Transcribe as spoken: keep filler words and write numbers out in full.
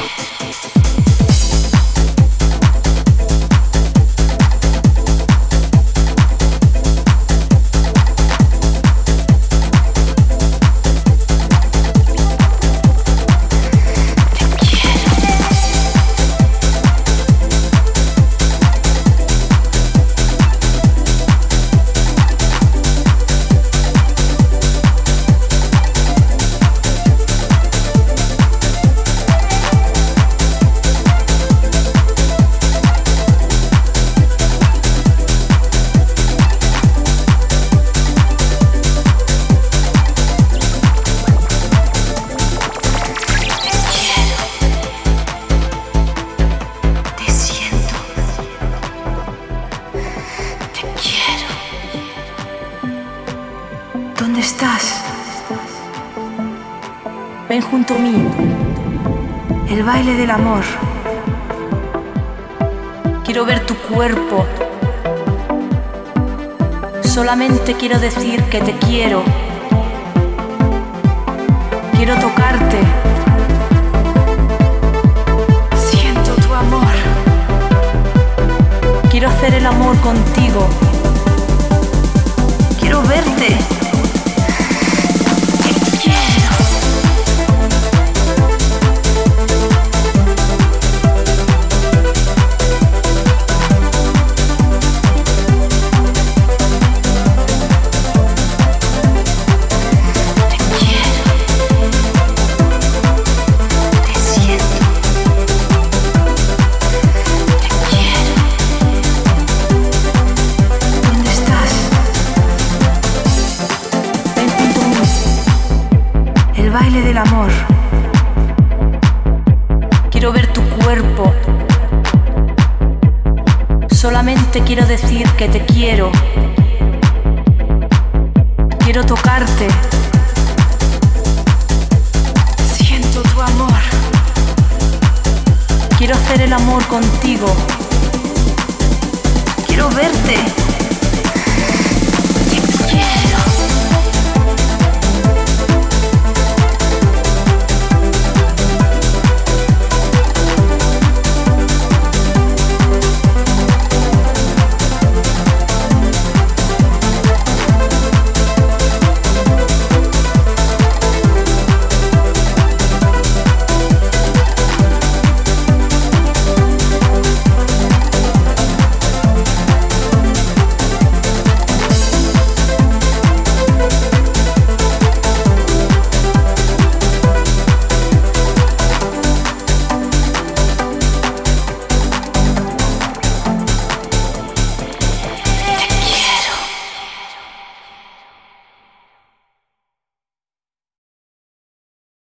Ven junto a mí, el baile del amor. Quiero ver tu cuerpo. Solamente quiero decir que te quiero. Quiero tocarte. Siento tu amor. Quiero hacer el amor contigo. Quiero verte. Baile del amor. Quiero ver tu cuerpo. Solamente quiero decir que te quiero. Quiero tocarte. Siento tu amor. Quiero hacer el amor contigo. Quiero verte.